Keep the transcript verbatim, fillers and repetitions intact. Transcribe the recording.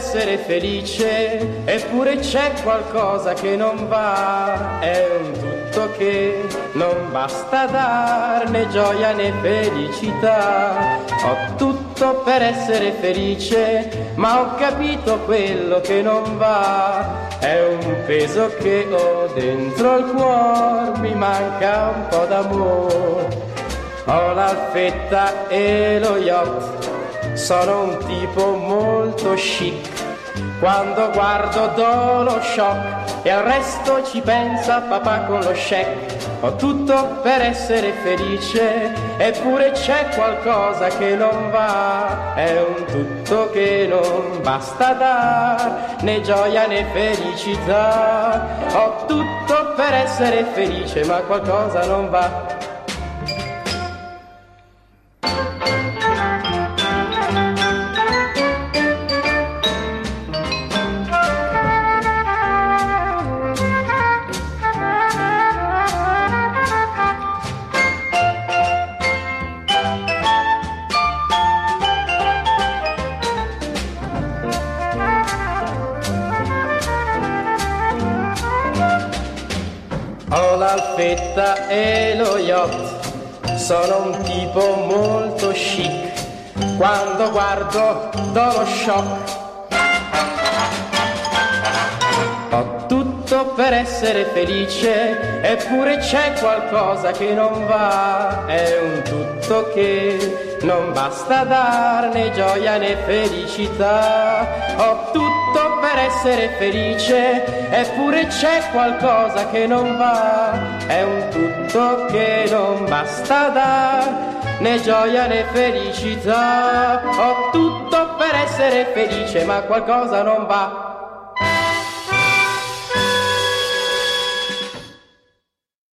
essere felice, eppure c'è qualcosa che non va, è un tutto che non basta dar né gioia né felicità. Ho tutto per essere felice, ma ho capito quello che non va, è un peso che ho dentro il cuore, mi manca un po' d'amore. Ho l'alfetta e lo yacht, sono un tipo molto chic, quando guardo do lo shock e al resto ci pensa papà con lo check. Ho tutto per essere felice, eppure c'è qualcosa che non va, è un tutto che non basta dar né gioia né felicità. Ho tutto per essere felice, ma qualcosa non va. Ho l'alfetta e lo yacht, sono un tipo molto chic, quando guardo do lo shock. Ho tutto per essere felice, eppure c'è qualcosa che non va, è un tutto che non basta dar né gioia né felicità. Ho tutto per essere felice, eppure c'è qualcosa che non va, è un tutto che non basta dar né gioia né felicità. Ho tutto per essere felice, ma qualcosa non va.